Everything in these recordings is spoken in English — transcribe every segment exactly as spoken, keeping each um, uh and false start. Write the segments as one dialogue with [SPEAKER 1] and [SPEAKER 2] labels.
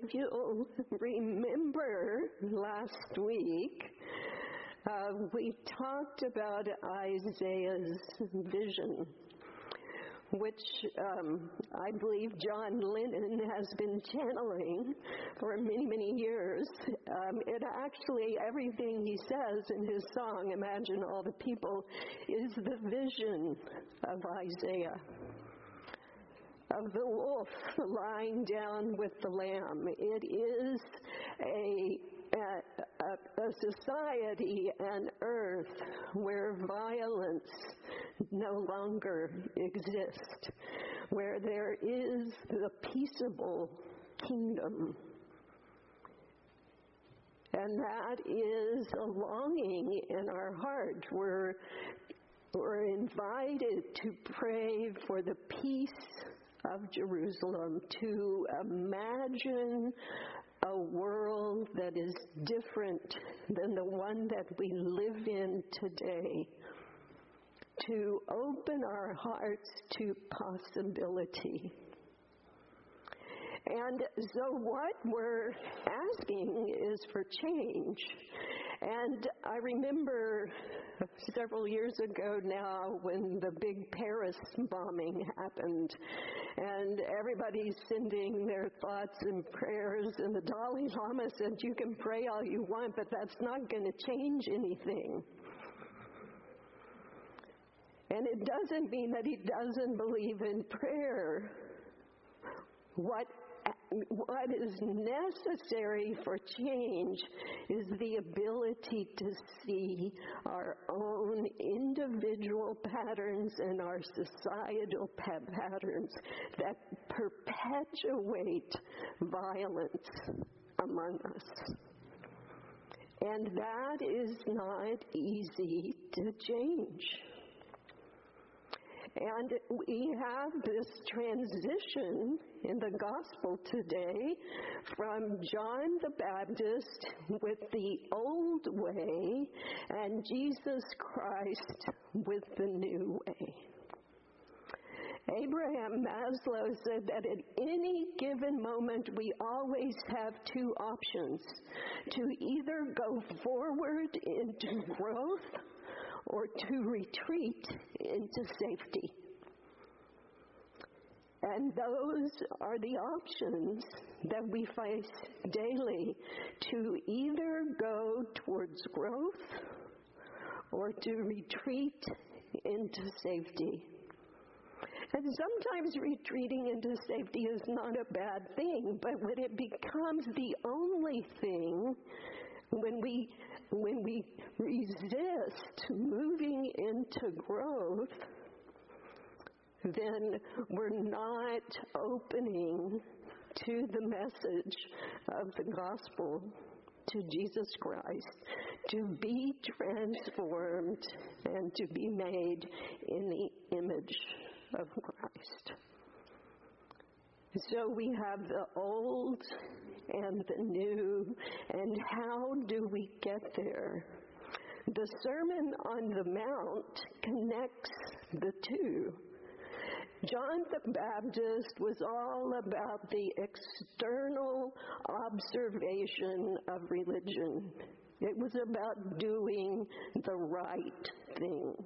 [SPEAKER 1] if you'll remember last week, uh, we talked about Isaiah's vision, which um, I believe John Lennon has been channeling for many, many years. Um, it actually, everything he says in his song, Imagine All the People, is the vision of Isaiah, of the wolf lying down with the lamb. It is a, a, a society, an earth where violence no longer exists, where there is the peaceable kingdom. And that is a longing in our heart. We're, we're invited to pray for the peace of Jerusalem, to imagine a world that is different than the one that we live in today, to open our hearts to possibility. And so what we're asking is for change. And I remember several years ago now when the big Paris bombing happened, and everybody's sending their thoughts and prayers, and the Dalai Lama said, you can pray all you want, but that's not going to change anything. And it doesn't mean that he doesn't believe in prayer. What What is necessary for change is the ability to see our own individual patterns and our societal pa- patterns that perpetuate violence among us. And that is not easy to change. And we have this transition in the gospel today from John the Baptist with the old way and Jesus Christ with the new way. Abraham Maslow said that at any given moment we always have two options: to either go forward into growth or to retreat into safety. And those are the options that we face daily, to either go towards growth or to retreat into safety. And sometimes retreating into safety is not a bad thing, but when it becomes the only thing, when we when we resist moving into growth, then we're not opening to the message of the gospel, to Jesus Christ, to be transformed and to be made in the image of Christ. So we have the old and the new, and how do we get there? The Sermon on the Mount connects the two. John the Baptist was all about the external observation of religion. It was about doing the right things.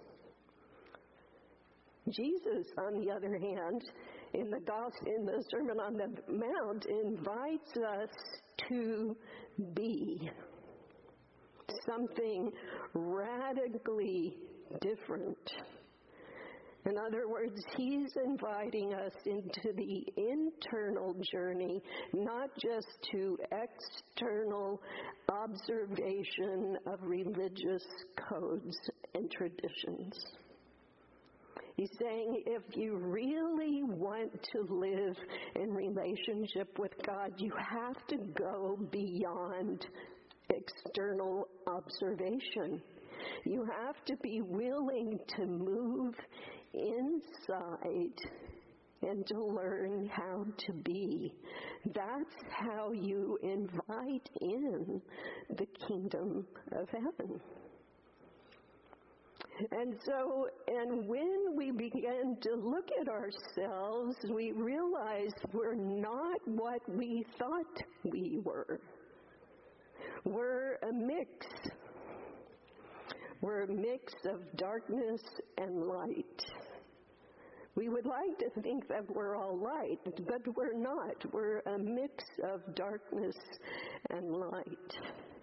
[SPEAKER 1] Jesus, on the other hand, in the gospel, in the Sermon on the Mount, invites us to be something radically different. In other words, he's inviting us into the internal journey, not just to external observation of religious codes and traditions. He's saying if you really want to live in relationship with God, you have to go beyond external observation. You have to be willing to move inside and to learn how to be. That's how you invite in the kingdom of heaven. And so, and when we begin to look at ourselves, we realize we're not what we thought we were. We're a mix. We're a mix of darkness and light. We would like to think that we're all light, but we're not. We're a mix of darkness and light.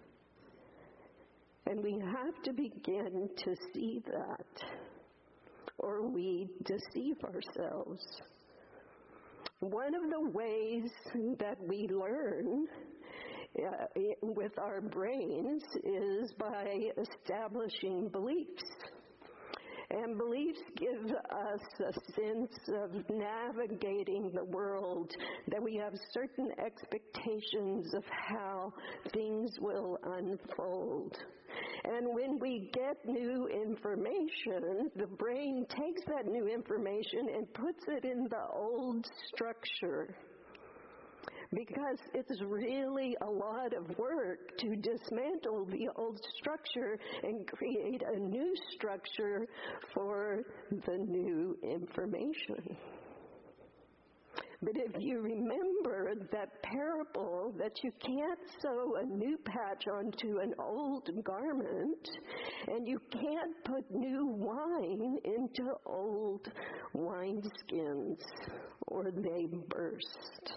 [SPEAKER 1] And we have to begin to see that, or we deceive ourselves. One of the ways that we learn uh, with our brains is by establishing beliefs. And beliefs give us a sense of navigating the world, that we have certain expectations of how things will unfold. And when we get new information, the brain takes that new information and puts it in the old structure. Because it's really a lot of work to dismantle the old structure and create a new structure for the new information. But if you remember that parable that you can't sew a new patch onto an old garment, and you can't put new wine into old wineskins, or they burst.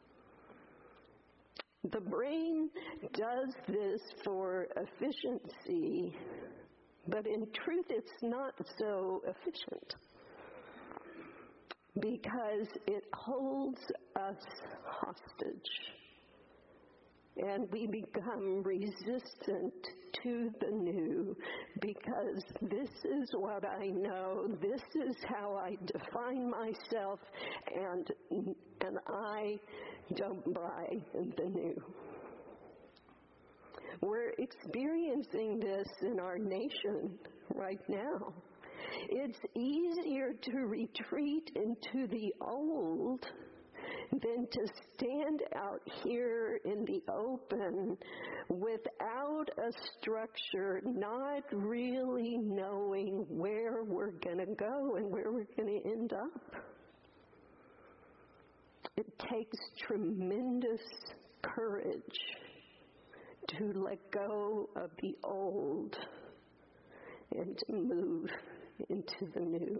[SPEAKER 1] The brain does this for efficiency, but in truth it's not so efficient, because it holds us hostage. And we become resistant to the new, because this is what I know, this is how I define myself, and, and I don't buy the new. We're experiencing this in our nation right now. It's easier to retreat into the old than to stand out here in the open without a structure, not really knowing where we're going to go and where we're going to end up. It takes tremendous courage to let go of the old and to move into the new.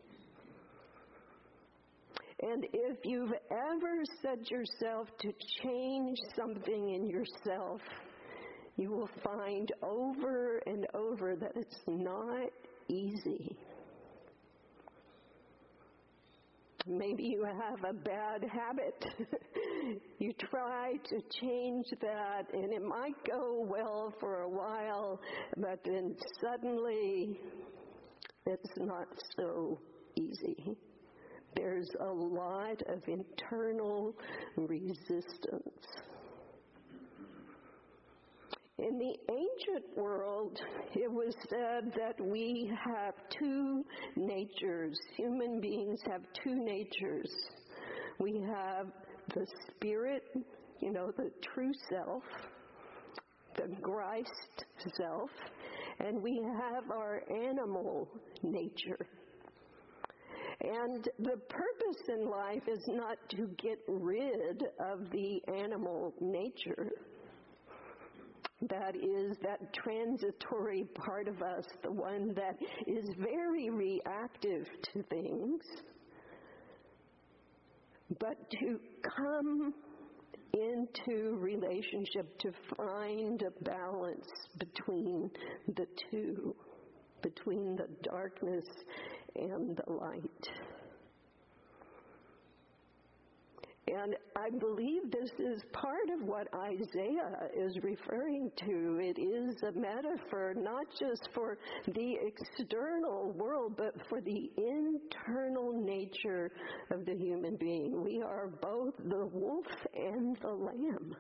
[SPEAKER 1] And if you've ever set yourself to change something in yourself, you will find over and over that it's not easy. Maybe you have a bad habit. You try to change that, and it might go well for a while, but then suddenly it's not so easy. There's a lot of internal resistance. In the ancient world, it was said that we have two natures. Human beings have two natures. We have the spirit, you know, the true self, the Christ self, and we have our animal nature. And the purpose in life is not to get rid of the animal nature. That is that transitory part of us, the one that is very reactive to things. But to come into relationship, to find a balance between the two, between the darkness and the light. And I believe this is part of what Isaiah is referring to. It is a metaphor not just for the external world, but for the internal nature of the human being. We are both the wolf and the lamb.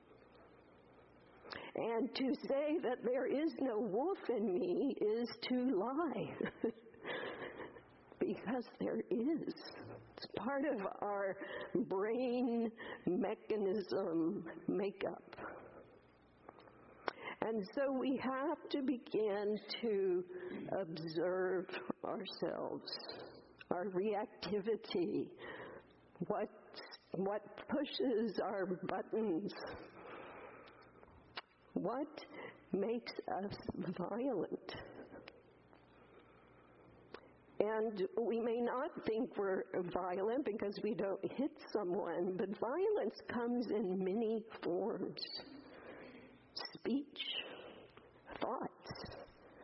[SPEAKER 1] And to say that there is no wolf in me is to lie. Because there is. It's part of our brain mechanism makeup. And so we have to begin to observe ourselves, our reactivity, what, what pushes our buttons, what makes us violent. And we may not think we're violent because we don't hit someone, but violence comes in many forms. Speech, thoughts.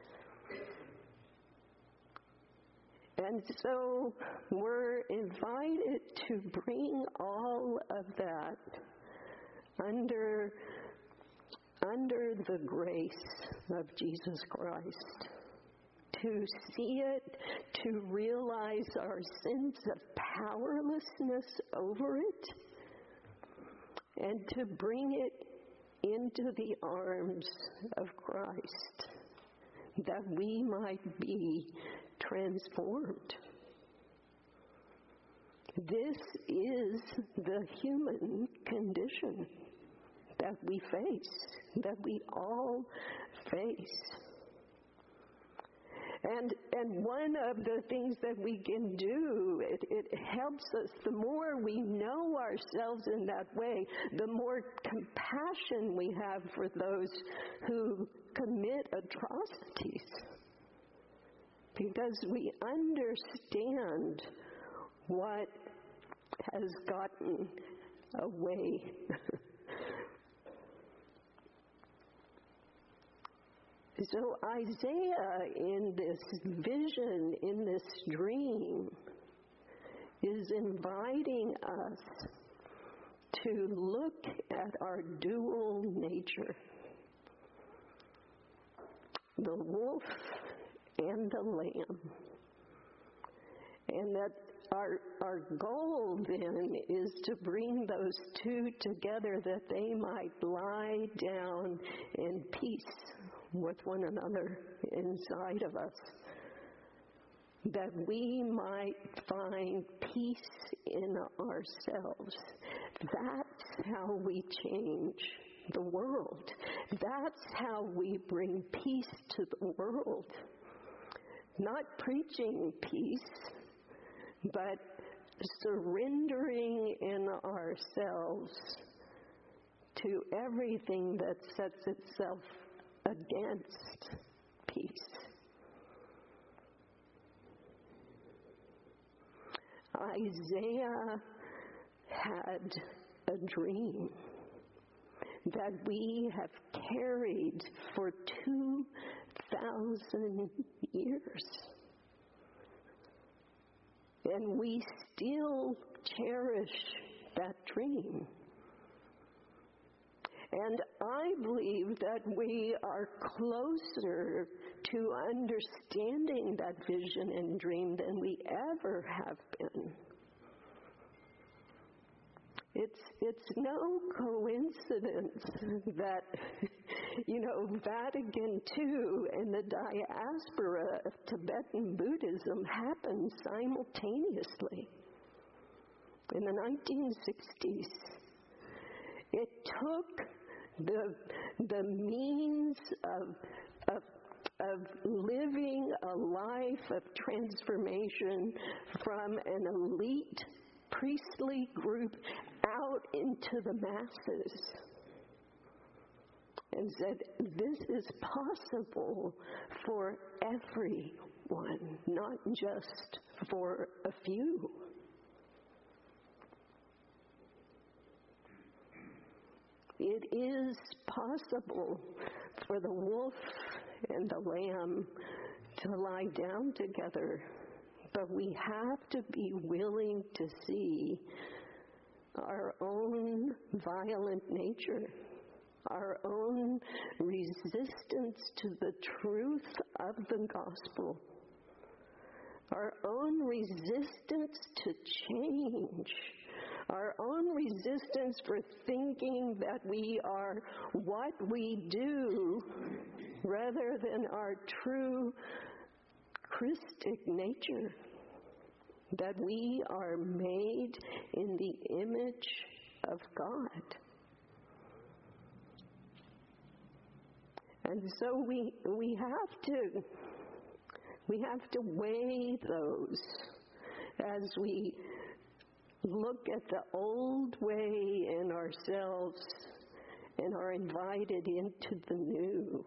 [SPEAKER 1] And so we're invited to bring all of that under, under the grace of Jesus Christ. To see it, to realize our sense of powerlessness over it, and to bring it into the arms of Christ, that we might be transformed. This is the human condition that we face, that we all face. And and one of the things that we can do, it, it helps us, the more we know ourselves in that way, the more compassion we have for those who commit atrocities. Because we understand what has gotten away. So Isaiah, in this vision, in this dream, is inviting us to look at our dual nature, the wolf and the lamb. And that our, our goal then is to bring those two together that they might lie down in peace with one another inside of us, that we might find peace in ourselves. That's how we change the world. That's how we bring peace to the world. Not preaching peace, but surrendering in ourselves to everything that sets itself against peace. Isaiah had a dream that we have carried for two thousand years. And we still cherish that dream. And I believe that we are closer to understanding that vision and dream than we ever have been. It's it's no coincidence that, you know, Vatican two and the diaspora of Tibetan Buddhism happened simultaneously in the nineteen sixties. It took the the means of of of living a life of transformation from an elite priestly group out into the masses, and said, this is possible for everyone, not just for a few. It is possible for the wolf and the lamb to lie down together, but we have to be willing to see our own violent nature, our own resistance to the truth of the gospel, our own resistance to change, our own resistance for thinking that we are what we do rather than our true Christic nature, that we are made in the image of God. And so we we have to we have to weigh those as we look at the old way in ourselves and are invited into the new.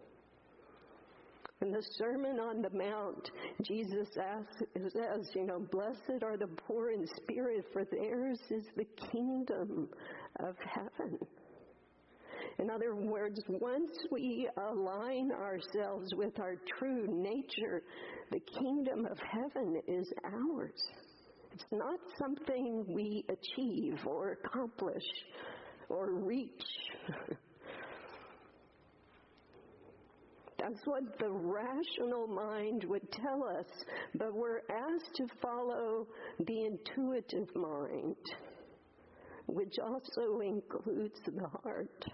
[SPEAKER 1] In the Sermon on the Mount, Jesus asks, says, you know, blessed are the poor in spirit, for theirs is the kingdom of heaven. In other words, once we align ourselves with our true nature, the kingdom of heaven is ours. It's not something we achieve or accomplish or reach. That's what the rational mind would tell us, but we're asked to follow the intuitive mind, which also includes the heart,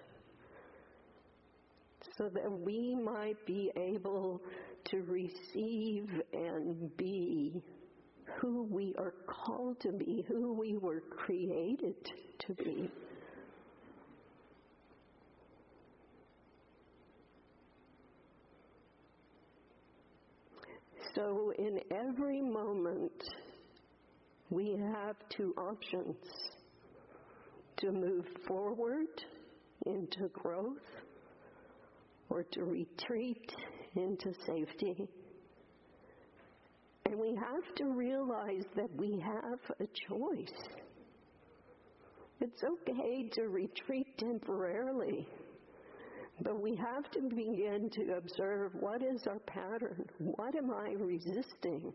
[SPEAKER 1] so that we might be able to receive and be who we are called to be, who we were created to be. So in every moment, we have two options: to move forward into growth or to retreat into safety. And we have to realize that we have a choice. It's okay to retreat temporarily, but we have to begin to observe, what is our pattern? What am I resisting?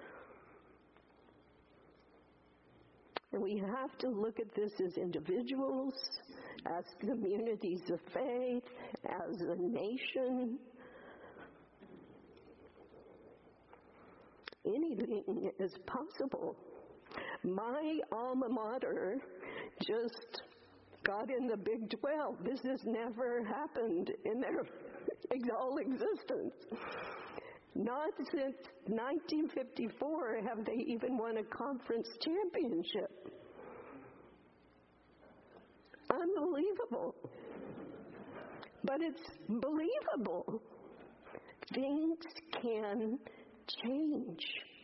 [SPEAKER 1] And we have to look at this as individuals, as communities of faith, as a nation. Anything is possible. My alma mater just got in the Big twelve. This has never happened in their whole existence. Not since nineteen fifty-four have they even won a conference championship. Unbelievable. But it's believable. Things can change.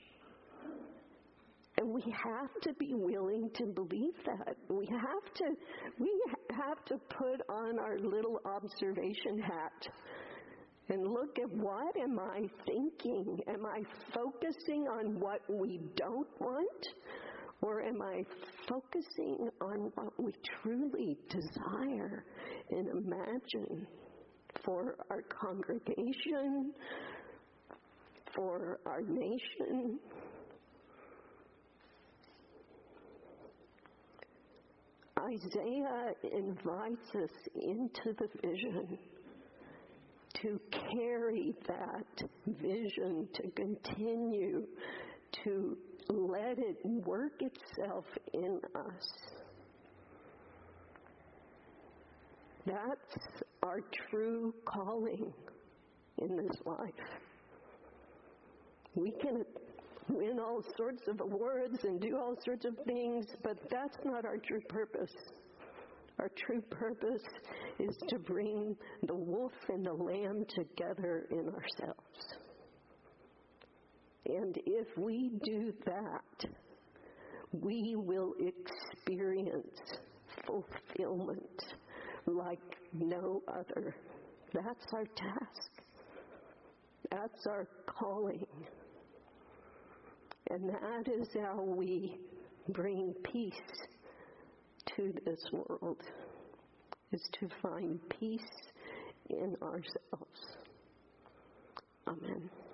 [SPEAKER 1] And we have to be willing to believe that. We have to we have to put on our little observation hat and look at, what am I thinking? Am I focusing on what we don't want? Or am I focusing on what we truly desire and imagine for our congregation, for our nation? Isaiah invites us into the vision, to carry that vision, to continue to let it work itself in us. That's our true calling in this life. We can win all sorts of awards and do all sorts of things, but that's not our true purpose. Our true purpose is to bring the wolf and the lamb together in ourselves. And if we do that, we will experience fulfillment like no other. That's our task. That's our calling. And that is how we bring peace to this world, is to find peace in ourselves. Amen.